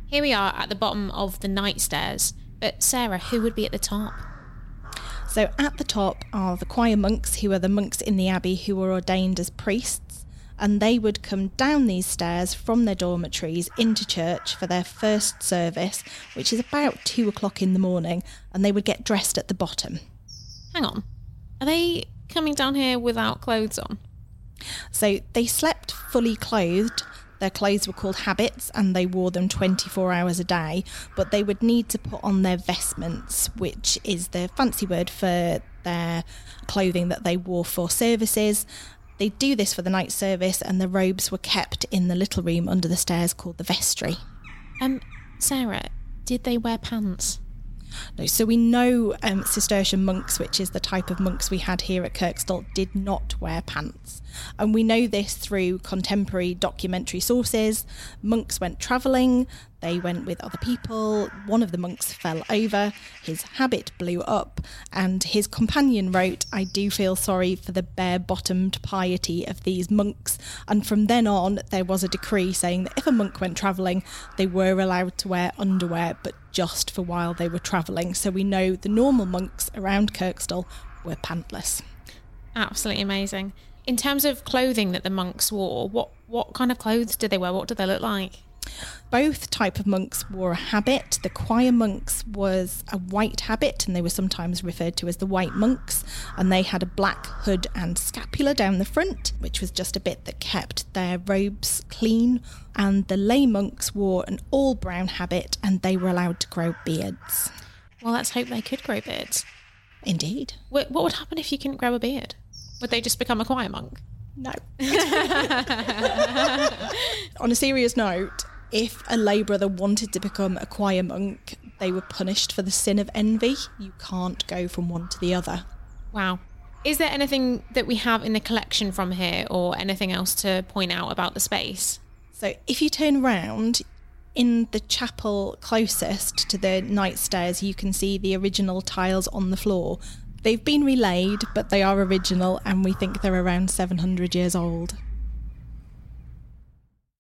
Here we are at the bottom of the night stairs. But Sarah, who would be at the top? So at the top are the choir monks, who are the monks in the abbey who were ordained as priests, and they would come down these stairs from their dormitories into church for their first service, which is about 2 o'clock in the morning, and they would get dressed at the bottom. Hang on. Are they coming down here without clothes on? So they slept fully clothed. Their clothes were called habits and they wore them 24 hours a day, but they would need to put on their vestments, which is the fancy word for their clothing that they wore for services. They do this for the night service, and the robes were kept in the little room under the stairs called the vestry. Sarah, did they wear pants? No, so we know Cistercian monks, which is the type of monks we had here at Kirkstall, did not wear pants. And we know this through contemporary documentary sources. Monks went travelling, they went with other people, one of the monks fell over, his habit blew up, and his companion wrote, "I do feel sorry for the bare-bottomed piety of these monks." And from then on, there was a decree saying that if a monk went travelling, they were allowed to wear underwear, but just for while they were travelling. So we know the normal monks around Kirkstall were pantless. Absolutely amazing. In terms of clothing that the monks wore, what kind of clothes did they wear? What did they look like? Both type of monks wore a habit. The choir monks was a white habit, and they were sometimes referred to as the white monks, and they had a black hood and scapula down the front, which was just a bit that kept their robes clean. And the lay monks wore an all brown habit, and they were allowed to grow beards. Well, let's hope they could grow beards. Indeed. What would happen if you couldn't grow a beard? Would they just become a choir monk? No. On a serious note, if a lay brother wanted to become a choir monk, they were punished for the sin of envy. You can't go from one to the other. Wow. Is there anything that we have in the collection from here, or anything else to point out about the space? So if you turn round, in the chapel closest to the night stairs, you can see the original tiles on the floor. They've been relaid, but they are original, and we think they're around 700 years old.